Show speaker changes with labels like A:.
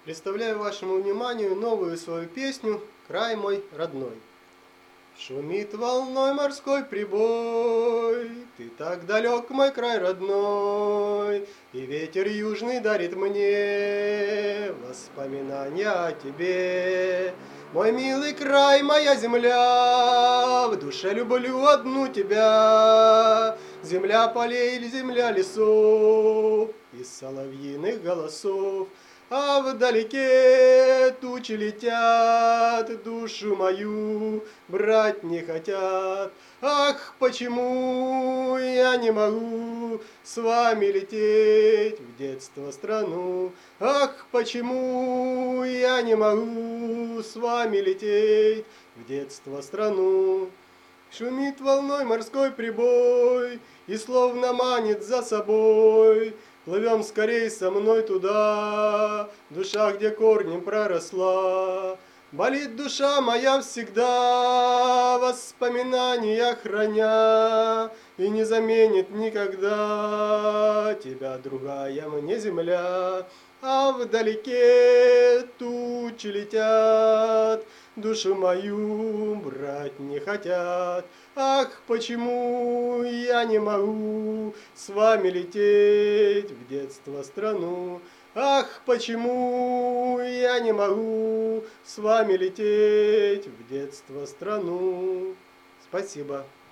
A: Представляю вашему вниманию новую свою песню «Край мой родной». Шумит волной морской прибой, ты так далек, мой край родной, и ветер южный дарит мне воспоминания о тебе. Мой милый край, моя земля, в душе люблю одну тебя. Земля полей или земля лесов, из соловьиных голосов. А вдалеке тучи летят, душу мою брать не хотят. Ах, почему я не могу с вами лететь в детство страну? Ах, почему я не могу с вами лететь в детство страну? Шумит волной морской прибой и словно манит за собой. Плывем скорей со мной туда, душа, где корнем проросла. Болит душа моя всегда, воспоминания храня, и не заменит никогда тебя другая мне земля. А вдалеке тучи летят, душу мою брать не хотят. Ах, почему я не могу с вами лететь в детство страну? Ах, почему я не могу с вами лететь в детство страну? Спасибо.